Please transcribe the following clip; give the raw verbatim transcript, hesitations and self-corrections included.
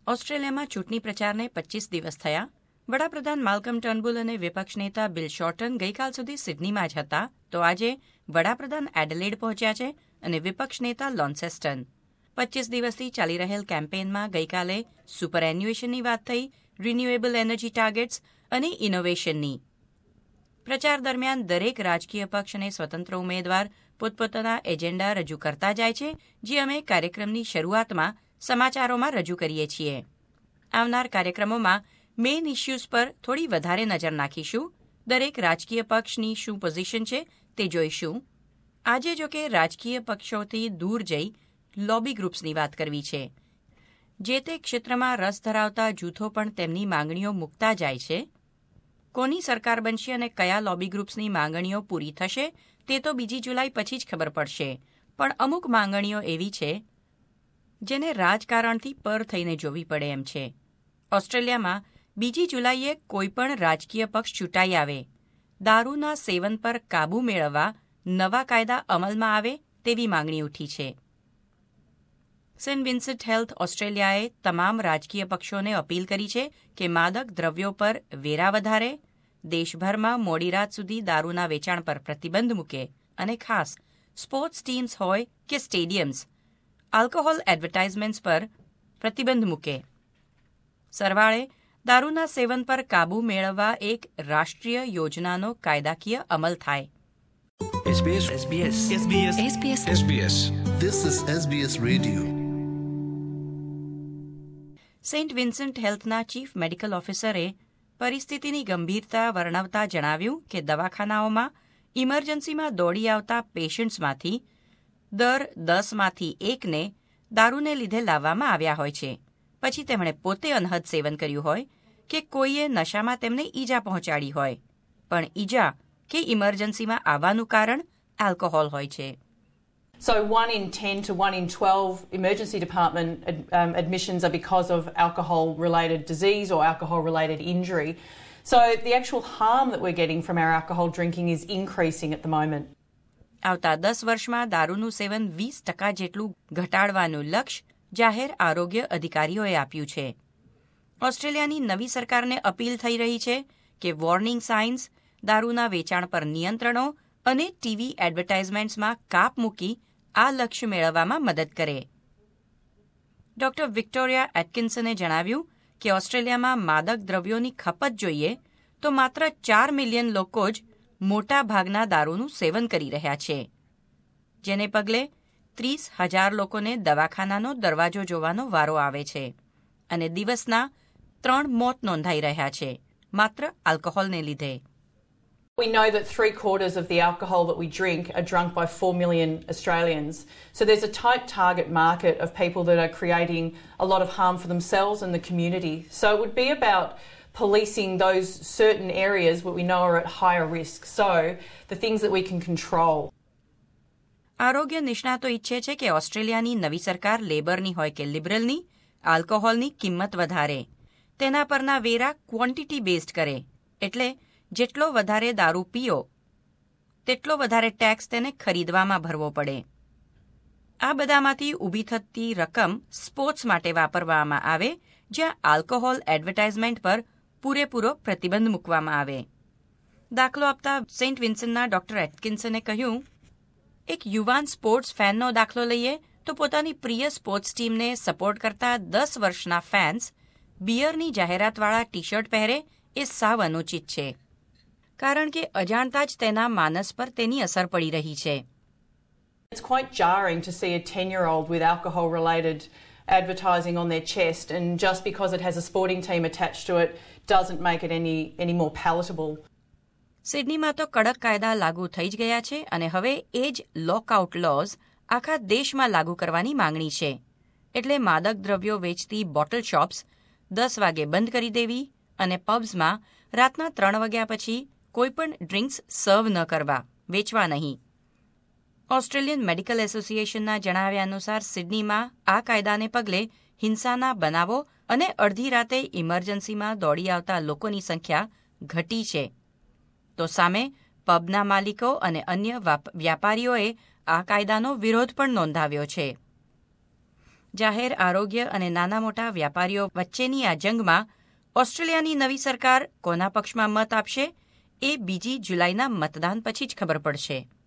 ઓસ્ટ્રેલિયામાં ચૂંટણી પ્રચારને પચીસ દિવસ થયા. વડાપ્રધાન માલ્કમ ટર્નબુલ અને વિપક્ષ નેતા બિલ શોર્ટન ગઈકાલ સુધી સિડનીમાં જ હતા, તો આજે વડાપ્રધાન એડલેડ પહોંચ્યા છે અને વિપક્ષ નેતા લોન્સેસ્ટન. પચીસ દિવસથી ચાલી રહેલ કેમ્પેઇનમાં ગઈકાલે સુપર એન્યુએશનની વાત થઈ, રિન્યુએબલ એનર્જી ટાર્ગેટ્સ અને ઇનોવેશનની. પ્રચાર દરમિયાન દરેક રાજકીય પક્ષ અને સ્વતંત્ર ઉમેદવાર પોતપોતાના એજન્ડા રજૂ કરતા જાય છે, જે અમે કાર્યક્રમની શરૂઆતમાં સમાચારોમાં રજૂ કરીએ છીએ. આવનાર કાર્યક્રમોમાં મેઇન ઇશ્યુઝ પર થોડી વધારે નજર નાખીશું. દરેક રાજકીય પક્ષની શું પોઝિશન છે તે જોઈશું. આજે જો કે રાજકીય પક્ષોથી દૂર જઈ લોબી ગ્રુપ્સની વાત કરવી છે. જે તે ક્ષેત્રમાં રસ ધરાવતા જૂથો પણ તેમની માંગણીઓ મૂકતા જાય છે. કોની સરકાર બનશે અને કયા લોબી ગ્રુપ્સની માંગણીઓ પૂરી થશે તે તો બીજી જુલાઈ પછી જ ખબર પડશે. પણ અમુક માંગણીઓ એવી છે જેને રાજકારણથી પર થઈને જોવી પડે એમ છે. ઓસ્ટ્રેલિયામાં બીજી જુલાઈએ કોઈપણ રાજકીય પક્ષ ચૂંટાઈ આવે, દારૂના સેવન પર કાબૂ મેળવવા નવા કાયદા અમલમાં આવે તેવી માંગણી ઉઠી છે. સેન્ટ વિન્સન્ટ હેલ્થ ઓસ્ટ્રેલિયાએ તમામ રાજકીય પક્ષોને અપીલ કરી છે કે માદક દ્રવ્યો પર વેરા વધારે, દેશભરમાં મોડી રાત સુધી દારૂના વેચાણ પર પ્રતિબંધ મૂકે અને ખાસ સ્પોર્ટ્સ ટીમ્સ હોય કે સ્ટેડિયમ્સ આલ્કોહોલ એડવર્ટાઇઝમેન્ટ્સ પર પ્રતિબંધ મૂકે. સરવાળે દારૂના સેવન પર કાબૂ મેળવવા એક રાષ્ટ્રીય યોજનાનો કાયદાકીય અમલ થાય. SBS SBS SBS SBS SBS This is S B S Radio. Saint Vincent હેલ્થના ચીફ મેડિકલ ઓફિસરે પરિસ્થિતિની ગંભીરતા વર્ણવતા જણાવ્યું કે દવાખાનાઓમાં ઇમરજન્સીમાં દોડી આવતા પેશન્ટ્સમાંથી દર દસમાંથી એકને દારૂને લીધે લાવવામાં આવ્યા હોય છે. પછી તેમણે પોતે અનહદ સેવન કર્યું હોય કે કોઈએ નશામાં તેમને ઈજા પહોંચાડી હોય, પણ ઈજા કે ઇમરજન્સીમાં આવવાનું કારણ આલ્કોહોલ હોય છે. So one in ten to one in twelve emergency department ad, um, admissions are because of alcohol-related disease or alcohol-related injury. So the actual harm that we're getting from our alcohol drinking is increasing at the moment. આવતા દસ વર્ષમાં દારૂનું સેવન વીસ ટકા જેટલું ઘટાડવાનું લક્ષ્ય જાહેર આરોગ્ય અધિકારીઓએ આપ્યું છે. ઓસ્ટ્રેલિયાની નવી સરકારને અપીલ થઈ રહી છે કે વોર્નિંગ સાઇન્સ, દારૂના વેચાણ પર નિયંત્રણો અને ટીવી એડવર્ટાઇઝમેન્ટ્સમાં કાપ મૂકી આ લક્ષ્ય મેળવવામાં મદદ કરે. ડોક્ટર વિક્ટોરિયા એટકિન્સને જણાવ્યું કે ઓસ્ટ્રેલિયામાં માદક દ્રવ્યોની ખપત જોઈએ તો માત્ર ચાર મિલિયન લોકો જ મોટા ભાગના દારૂનું સેવન કરી રહ્યા છે, જેને પગલે ત્રીસ હજાર લોકોને દવાખાનાનો દરવાજો જોવાનો વારો આવે છે અને દિવસના ત્રણ મોત નોંધાઈ રહ્યા છે માત્ર આલ્કોહોલને લીધે. We know that three quarters of the alcohol that we drink are drunk by four million Australians. So there's a tight target market of people that are creating a lot of harm for themselves and the community. So it would be about policing those certain areas that we know are at higher risk. So the things that we can control. આરોગ્ય નિષ્ણાતો ઈચ્છે છે કે ઓસ્ટ્રેલિયાની નવી સરકાર લેબરની હોય કે લિબરલની આલ્કોહોલની કિંમત વધારે, તેના પરના વેરા ક્વોન્ટિટી બેઝડ કરે, એટલે જેટલો વધારે દારૂ પીઓ તેટલો વધારે ટેક્સ તેને ખરીદવામાં ભરવો પડે. આ બધામાંથી ઊભી થતી રકમ સ્પોર્ટ્સ માટે વાપરવામાં આવે, જ્યાં આલ્કોહોલ એડવર્ટાઇઝમેન્ટ પર પૂરેપૂરો પ્રતિબંધ મૂકવામાં આવે. દાખલો આપતા સેન્ટ વિન્સન્ટના ડોક્ટર એટકિન્સને કહ્યું, એક યુવાન સ્પોર્ટ્સ ફેનનો દાખલો લઈએ તો પોતાની પ્રિય સ્પોર્ટ્સ ટીમને સપોર્ટ કરતા દસ વર્ષના ફેન્સ બિયરની જાહેરાતવાળા ટી શર્ટ પહેરે એ સાવ અનુચિત છે, કારણ કે અજાણતા જ તેના માનસ પર તેની અસર પડી રહી છે. It's quite jarring to see a ten-year-old with alcohol-related advertising on their chest, and just because it has a sporting team attached to it doesn't make it any any more palatable. સિડનીમાં તો કડક કાયદા લાગુ થઈ જ ગયા છે અને હવે એ જ લોકઆઉટ લોઝ આખા દેશમાં લાગુ કરવાની માંગણી છે. એટલે માદક દ્રવ્યો વેચતી બોટલ શોપ્સ દસ વાગે બંધ કરી દેવી અને પબ્સમાં રાતના ત્રણ વાગ્યા પછી કોઈપણ ડ્રિંક્સ સર્વ ન કરવા, વેચવા નહીં. ઓસ્ટ્રેલિયન મેડિકલ એસોસિએશનના જણાવ્યા અનુસાર સિડનીમાં આ કાયદાને પગલે હિંસાના બનાવો અને અડધી રાતે ઇમરજન્સીમાં દોડી આવતા લોકોની સંખ્યા ઘટી છે. તો સામે પબના માલિકો અને અન્ય વ્યાપારીઓએ આ કાયદાનો વિરોધ પણ નોંધાવ્યો છે. જાહેર આરોગ્ય અને નાના મોટા વ્યાપારીઓ વચ્ચેની આ જંગમાં ઓસ્ટ્રેલિયાની નવી સરકાર કોના પક્ષમાં મત આપશે એ બીજી જુલાઈના મતદાન પછી જ ખબર પડશે.